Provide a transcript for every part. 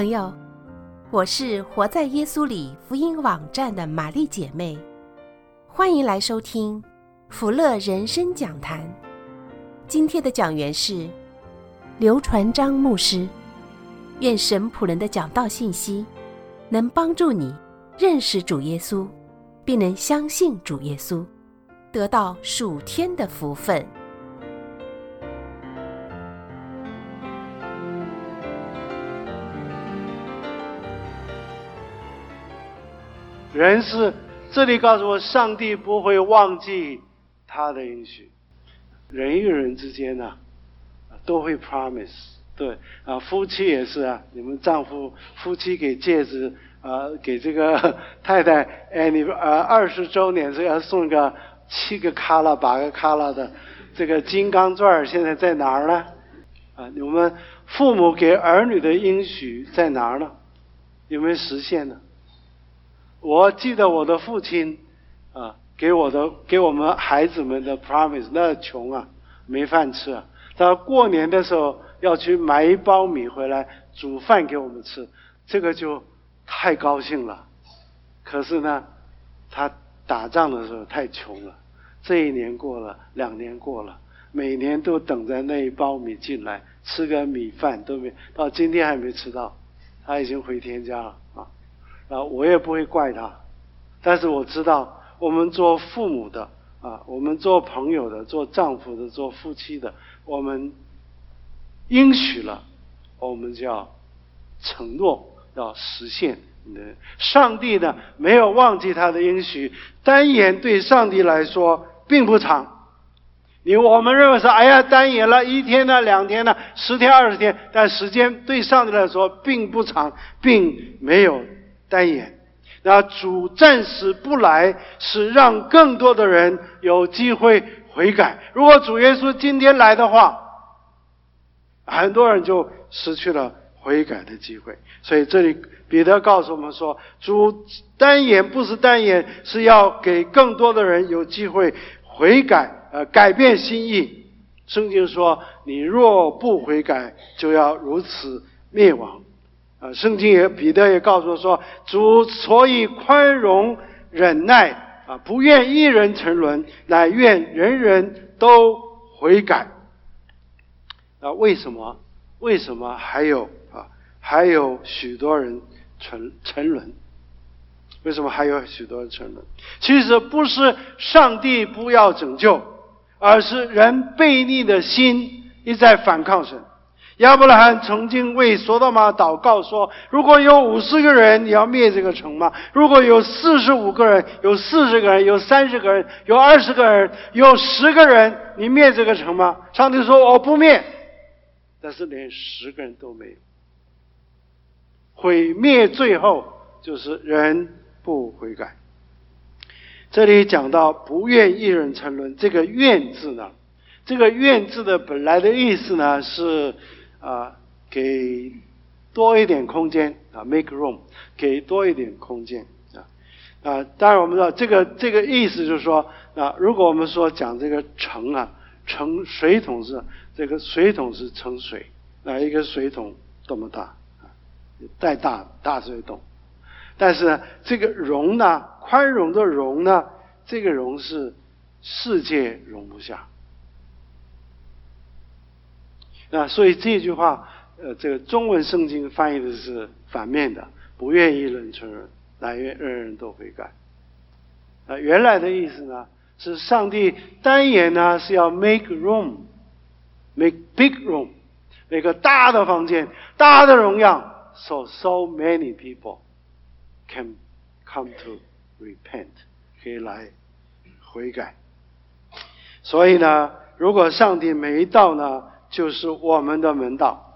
朋友，我是活在耶稣里福音网站的玛丽姐妹，欢迎来收听福乐人生讲坛。今天的讲员是刘传章牧师。愿神仆人的讲道信息能帮助你认识主耶稣，并能相信主耶稣，得到属天的福分。 人是，这里告诉我，上帝不会忘记他的应许。人与人之间呢，都会 promise。对啊，夫妻也是啊，你们夫妻给戒指给这个太太你20周年是要送个7个卡拉8个卡拉的这个金刚钻，现在在哪儿呢？你们父母给儿女的应许在哪儿呢？有没有实现呢？我记得我的父亲给我们孩子们的 promise， 那穷啊，没饭吃啊。他过年的时候要去买1包米回来煮饭给我们吃，这个就太高兴了。可是呢，他打仗的时候太穷了，这1年过了，2年过了，每年都等着那1包米进来，吃个米饭都没，到今天还没吃到，他已经回天家了我也不会怪他，但是我知道我们做父母的我们做朋友的，做丈夫的，做夫妻的，我们应许了，我们就要承诺，要实现。上帝呢，没有忘记他的应许，单言对上帝来说并不长。我们认为说，单言了1天呢2天呢10天20天，但时间对上帝来说并不长，并没有单言。那主暂时不来，是让更多的人有机会悔改。如果主耶稣今天来的话，很多人就失去了悔改的机会。所以这里彼得告诉我们说，主单言不是单言，是要给更多的人有机会悔改，改变心意。圣经说，你若不悔改，就要如此灭亡。圣经彼得也告诉我说，主所以宽容忍耐不愿一人沉沦，乃愿人人都悔改。为什么还有许多人沉沦？为什么还有许多人沉沦？其实不是上帝不要拯救，而是人悖逆的心一再反抗神。亚伯拉罕曾经为所多玛祷告说，如果有50个人，你要灭这个城吗？如果有45个人，有40个人，有30个人，有20个人，有10个人，你灭这个城吗？上帝说，我不灭。但是连10个人都没有。毁灭最后就是人不悔改。这里讲到不愿一人沉沦，这个愿字呢，这个愿字的本来的意思呢是给多一点空间make room， 给多一点空间当然我们知道这个意思就是说如果我们说讲这个盛盛水桶是这个水桶是盛水，一个水桶多么大带大水桶，但是呢这个容呢，宽容的容呢，这个容是世界容不下。所以这句话这个中文圣经翻译的是反面的，不愿一人沉沦，乃愿人人都悔改。原来的意思呢是上帝单言呢是要 make room， make big room， 那个大的房间，大的容量， so many people can come to repent， 可以来悔改。所以呢，如果上帝没到呢，就是我们的门道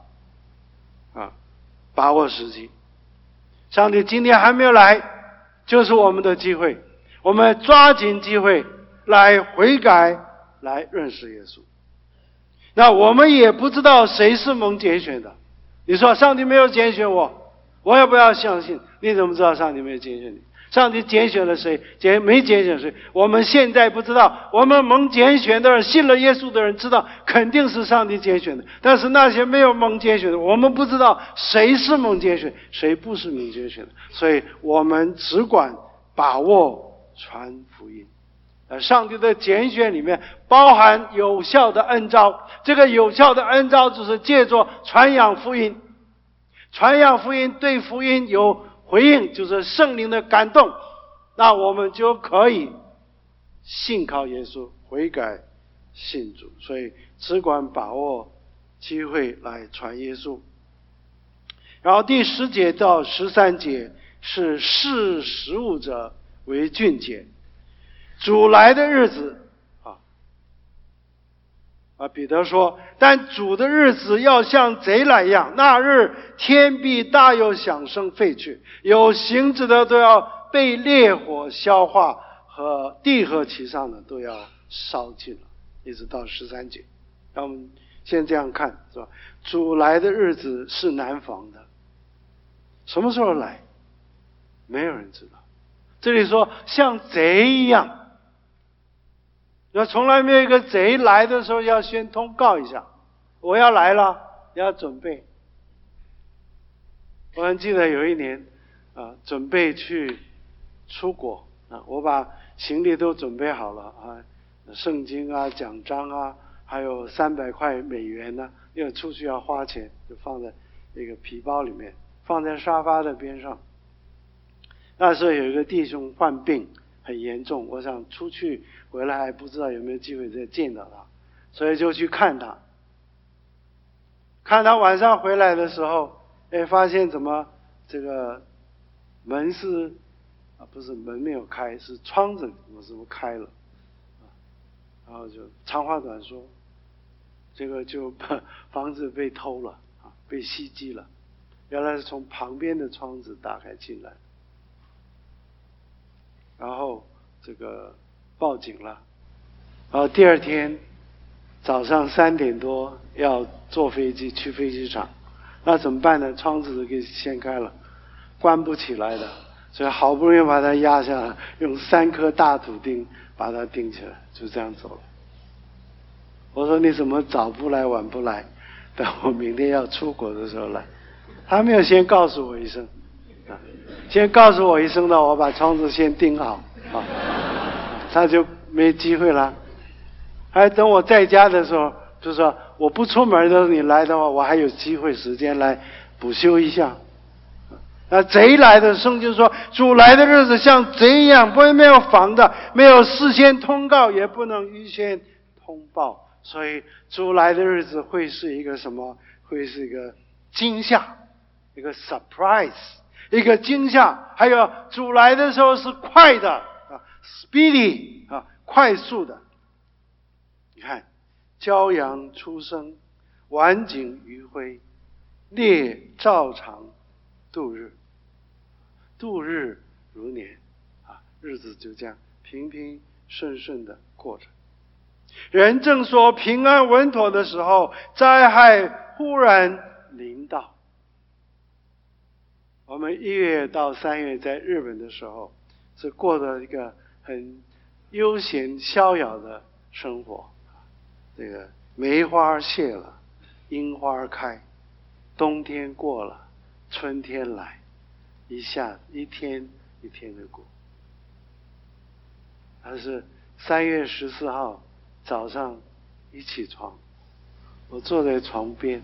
把握时机。上帝今天还没有来，就是我们的机会，我们抓紧机会来悔改，来认识耶稣。那我们也不知道谁是蒙拣选的。你说上帝没有拣选我，我要不要相信？你怎么知道上帝没有拣选你？ 上帝拣选了谁，没拣选谁，我们现在不知道。我们蒙拣选的人，信了耶稣的人知道，肯定是上帝拣选的。但是那些没有蒙拣选的，我们不知道谁是蒙拣选，谁不是蒙拣选的。所以我们只管把握传福音。上帝的拣选里面包含有效的恩召，这个有效的恩召就是借着传扬福音。传扬福音，对福音有回应，就是圣灵的感动，那我们就可以信靠耶稣，悔改信主。所以只管把握机会来传耶稣。然后第10节到13节是视食物者为俊杰。主来的日子彼得说，但主的日子要像贼来一样，那日天必大有响声废去，有形质的都要被烈火消化，和地和其上的都要烧尽了，一直到13节。那我们先这样看，是吧？主来的日子是难防的，什么时候来没有人知道。这里说像贼一样，那从来没有一个贼来的时候要先通告一下，我要来了，要准备。我还记得有一年准备去出国我把行李都准备好了圣经奖章还有300块美元呢，因为出去要花钱，就放在那个皮包里面，放在沙发的边上。那时候有一个弟兄患病很严重，我想出去回来还不知道有没有机会再见到他，所以就去看他。看他晚上回来的时候，发现怎么这个门是不是门没有开，是窗子怎么开了然后就长话短说，这个就房子被偷了被袭击了，原来是从旁边的窗子打开进来，然后这个报警了。然后第二天早上3点多要坐飞机去飞机场，那怎么办呢？窗子都给掀开了，关不起来的，所以好不容易把它压下来，用3颗大土钉把它钉起来，就这样走了。我说你怎么早不来晚不来，等我明天要出国的时候来。他没有先告诉我一声先告诉我一声的，我把窗子先钉好他就没机会了。还等我在家的时候，就说我不出门的时候你来的话，我还有机会时间来补修一下。那贼来的圣经说，主来的日子像贼一样，不会没有防的，没有事先通告，也不能预先通报。所以主来的日子会是一个什么？会是一个惊吓，一个 surprise， 一个惊吓。还有主来的时候是快的speedy 快速的。你看，骄阳初升，晚景余晖，烈照常度日，度日如年日子就这样平平顺顺的过着。人正说平安稳妥的时候，灾害忽然临到。我们1月到3月在日本的时候，是过着一个很悠闲逍遥的生活。这个梅花谢了，樱花开，冬天过了，春天来，一天一天的过。但是3月14号早上一起床，我坐在床边，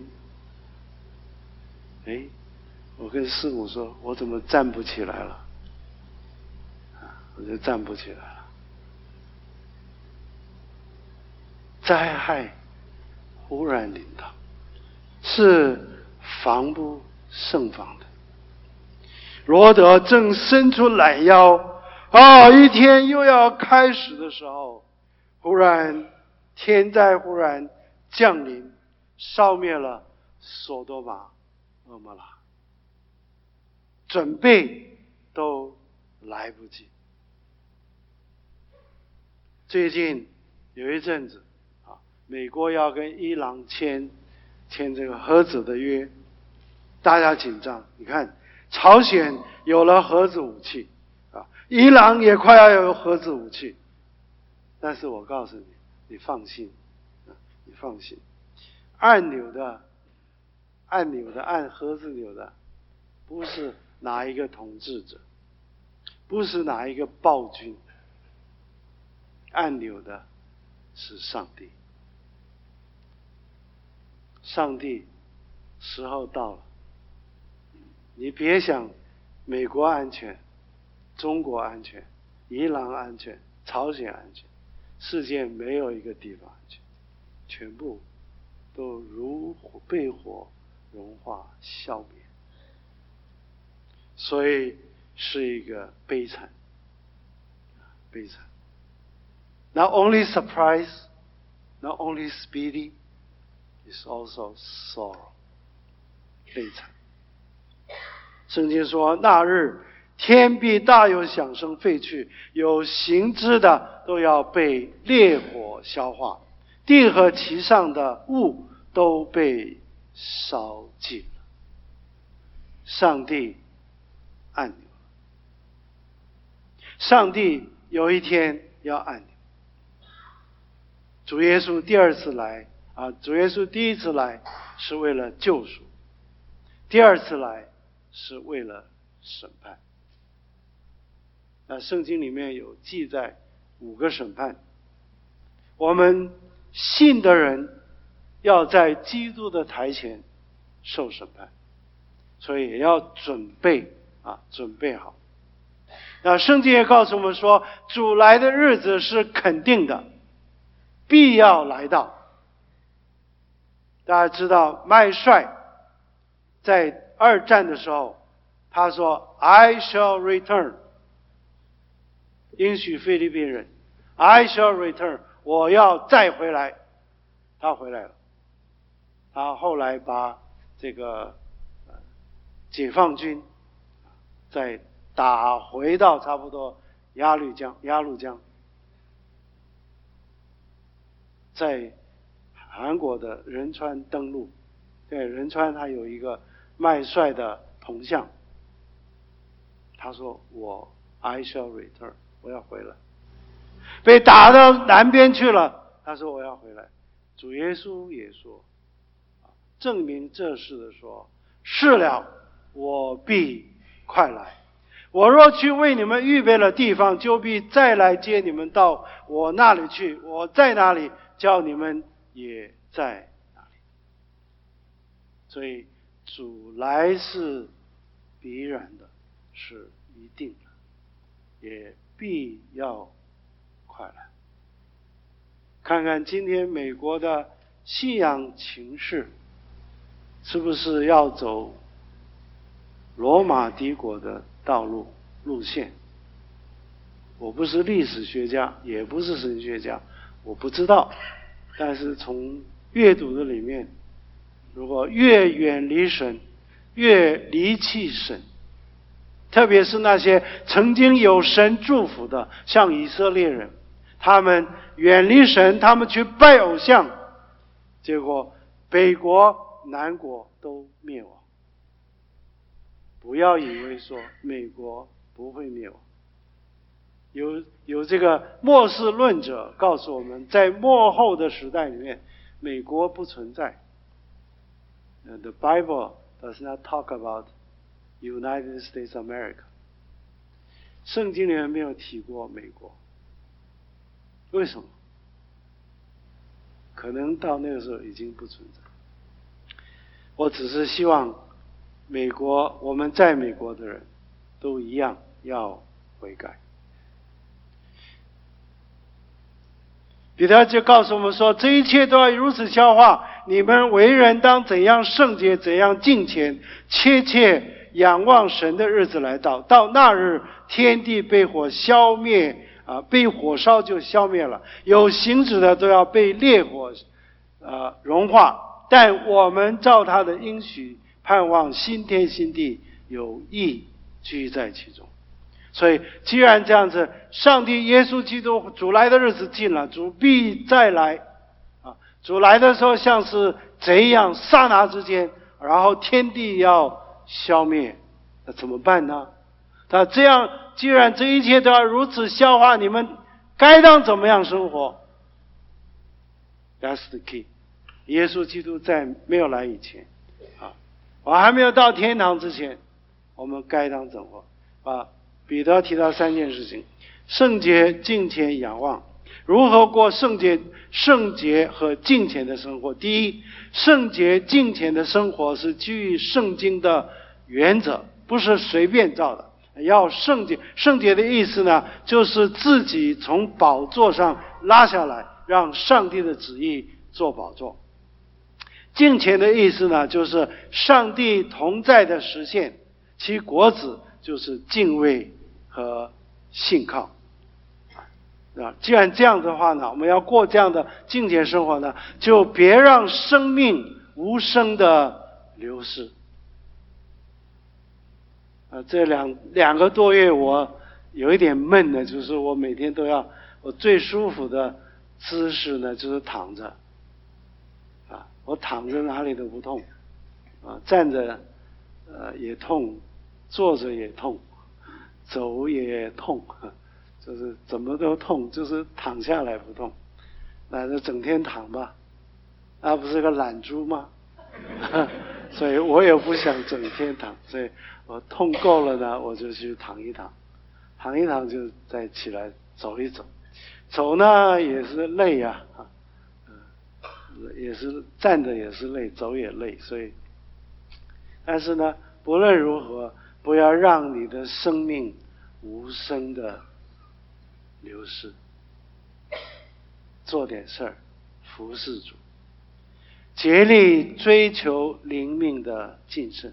我跟师母说，我怎么站不起来了我就站不起来了。灾害忽然临到，是防不胜防的。罗德正伸出懒腰一天又要开始的时候，忽然天灾忽然降临，烧灭了索多玛蛾摩拉，准备都来不及。最近有一阵子美国要跟伊朗签这个核子的约，大家紧张。你看朝鲜有了核子武器伊朗也快要有核子武器。但是我告诉你，你放心，你放心，按核子钮的，不是哪一个统治者，不是哪一个暴君，按钮的是上帝。上帝，时候到了，你别想美国安全、中国安全、伊朗安全、朝鲜安全，世界没有一个地方安全，全部都被火融化消灭。所以是一个悲惨。Not only surprise, not only speedy, it's also sorrow. 悲惨。圣经说，那日天必大有响声废去，有形之的都要被烈火消化，地和其上的物都被烧尽了。上帝按钮，上帝有一天要按钮。主耶稣第二次来主耶稣第一次来是为了救赎，第二次来是为了审判。圣经里面有记载5个审判，我们信的人要在基督的台前受审判，所以也要准备好。那圣经也告诉我们说，主来的日子是肯定的，必要来到。大家知道麦帅在2战的时候，他说 I shall return， 应许菲律宾人 I shall return， 我要再回来。他回来了，他后来把这个解放军再打回到差不多鸭绿江，在韩国的仁川登陆。对，仁川他有一个麦帅的铜像，他说I shall return， 我要回来。被打到南边去了，他说我要回来。主耶稣也说，证明这事的说，是了，我必快来。我若去为你们预备了地方，就必再来接你们到我那里去。我在哪里，叫你们也在哪里。所以主来是必然的，是一定的，也必要快来。看看今天美国的信仰情势，是不是要走罗马帝国的路线？我不是历史学家，也不是神学家，我不知道。但是从阅读的里面，如果越远离神，越离弃神，特别是那些曾经有神祝福的，像以色列人，他们远离神，他们去拜偶像，结果北国南国都灭亡。不要以为说美国不会灭亡，有这个末世论者告诉我们，在末后的时代里面，美国不存在。The Bible does not talk about United States America。圣经里面没有提过美国，为什么？可能到那个时候已经不存在。我只是希望美国，我们在美国的人都一样要悔改。彼得就告诉我们说，这一切都要如此消化，你们为人当怎样圣洁，怎样敬虔，切切仰望神的日子来到。到那日，天地被火消灭被火烧就消灭了，有形质的都要被烈火融化。但我们照他的应许，盼望新天新地，有义居在其中。所以既然这样子，上帝耶稣基督主来的日子近了，主必再来主来的时候像是贼一样，刹那之间，然后天地要消灭，那怎么办呢？ 那这样，既然这一切都要如此消化，你们该当怎么样生活？ That's the key。耶稣基督在没有来以前，我还没有到天堂之前，我们该当怎么活？彼得提到3件事情：圣洁、敬虔、仰望。如何过圣洁和敬虔的生活？第一，圣洁敬虔的生活是基于圣经的原则，不是随便造的。要圣洁，圣洁的意思呢，就是自己从宝座上拉下来，让上帝的旨意做宝座。敬虔的意思呢，就是上帝同在的实现，其果子就是敬畏和信靠。既然这样的话呢，我们要过这样的敬虔生活呢，就别让生命无声的流逝。这两个多月我有一点闷的，就是我每天都要，我最舒服的姿势呢就是躺着，我躺着哪里都不痛，站着也痛，坐着也痛，走也痛，就是怎么都痛，就是躺下来不痛，那就整天躺吧，那不是个懒猪吗？所以我也不想整天躺，所以我痛够了呢，我就去躺一躺，躺一躺就再起来走一走，走呢也是累呀，也是站着也是累，走也累，所以，但是呢，不论如何，不要让你的生命无声的流逝，做点事儿，服侍主，竭力追求灵命的晋升。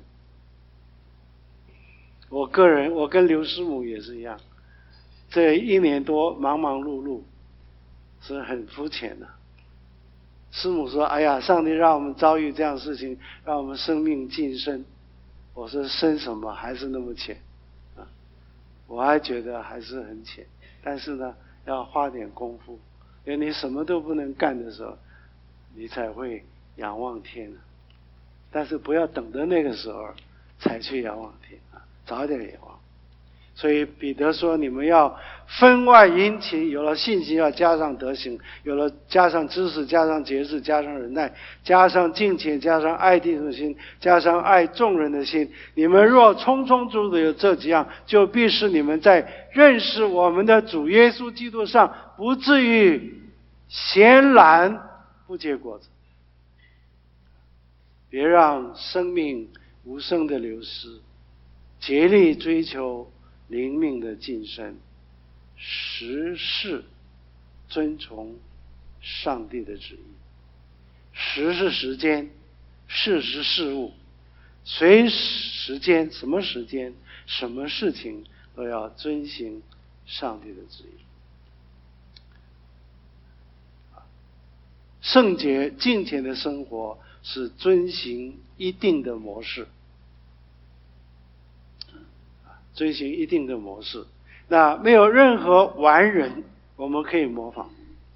我跟刘师母也是一样，这1年多忙忙碌碌，是很肤浅的。师母说：“哎呀，上帝让我们遭遇这样的事情，让我们生命晋升。”我说：“升什么？还是那么浅。”我还觉得还是很浅，但是呢，要花点功夫，因为你什么都不能干的时候，你才会仰望天。但是不要等到那个时候才去仰望天，早点仰望。所以彼得说，你们要分外殷勤，有了信心要加上德行，有了加上知识，加上节制，加上忍耐，加上敬虔，加上爱弟兄的心，加上爱众人的心。你们若充充足足的有这几样，就必使你们在认识我们的主耶稣基督上，不至于闲懒不结果子。别让生命无声的流失，竭力追求灵命的晋升，时事遵从上帝的旨意。时是时间，事是事物，随时间，什么时间，什么事情都要遵行上帝的旨意。圣洁敬虔的生活是遵行一定的模式，遵行一定的模式。那没有任何完人我们可以模仿。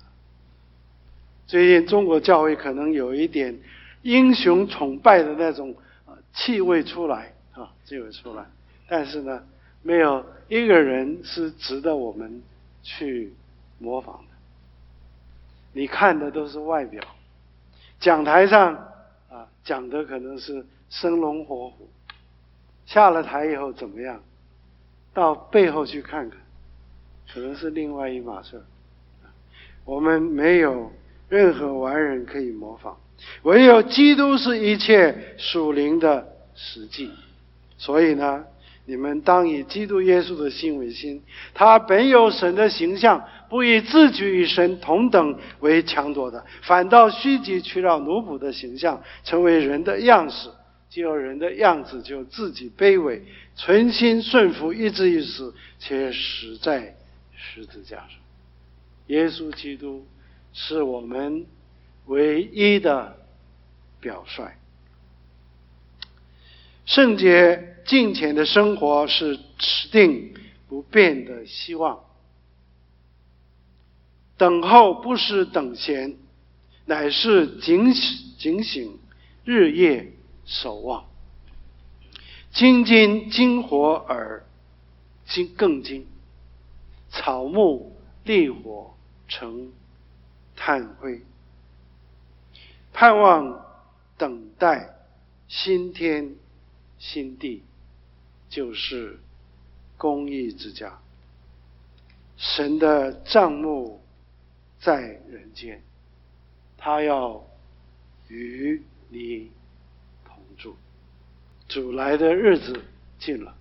最近中国教会可能有一点英雄崇拜的那种气味出来，但是呢，没有一个人是值得我们去模仿的。你看的都是外表，讲台上讲的可能是生龙活虎，下了台以后怎么样？到背后去看看，可能是另外一码事。我们没有任何完人可以模仿，唯有基督是一切属灵的实际。所以呢，你们当以基督耶稣的心为心，他本有神的形象，不以自居与神同等为强夺的，反倒虚己，取了奴仆的形象，成为人的样式。既有人的样子，就自己卑微，存心顺服，以至于死，且死在十字架上。耶稣基督是我们唯一的表率。圣洁敬虔的生活是持定不变的希望。等候不是等闲，乃是警醒，日夜守望。金金金火耳， 更精，草木烈火成炭灰。盼望等待新天新地，就是公义之家。神的帐幕在人间，他要与你同住。主来的日子近了，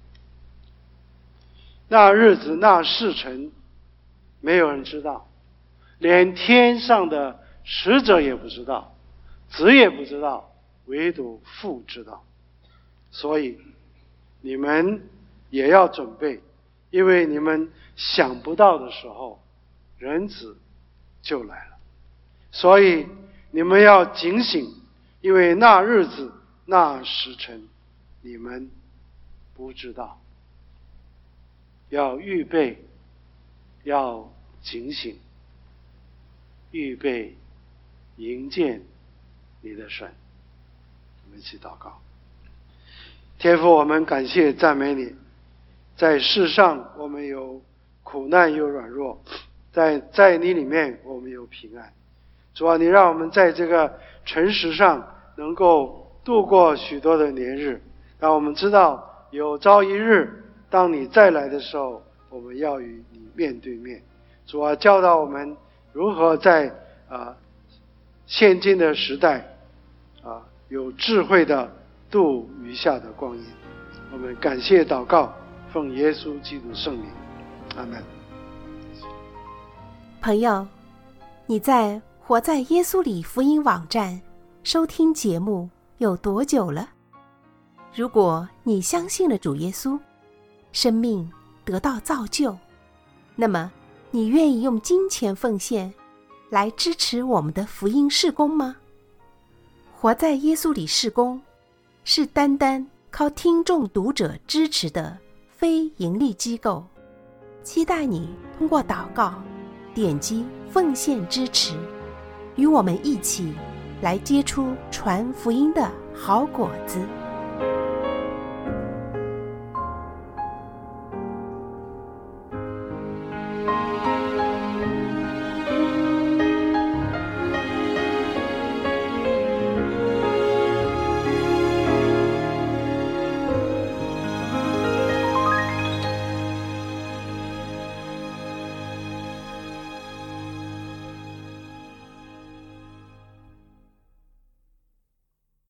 那日子那时辰没有人知道，连天上的使者也不知道，子也不知道，唯独父知道。所以你们也要准备，因为你们想不到的时候，人子就来了。所以你们要警醒，因为那日子那时辰你们不知道。要预备，要警醒，预备迎接你的神。我们一起祷告。天父，我们感谢赞美你，在世上我们有苦难有软弱，在你里面我们有平安。主啊，你让我们在这个诚实上能够度过许多的年日，让我们知道有朝一日当你再来的时候，我们要与你面对面。主啊，教导我们如何在现今的时代有智慧的度余下的光阴。我们感谢祷告，奉耶稣基督圣名，阿们。 朋友，你在活在耶稣里福音网站收听节目有多久了？如果你相信了主耶稣，生命得到造就，那么你愿意用金钱奉献来支持我们的福音事工吗？活在耶稣里事工是单单靠听众读者支持的非盈利机构，期待你通过祷告点击奉献支持，与我们一起来结出传福音的好果子。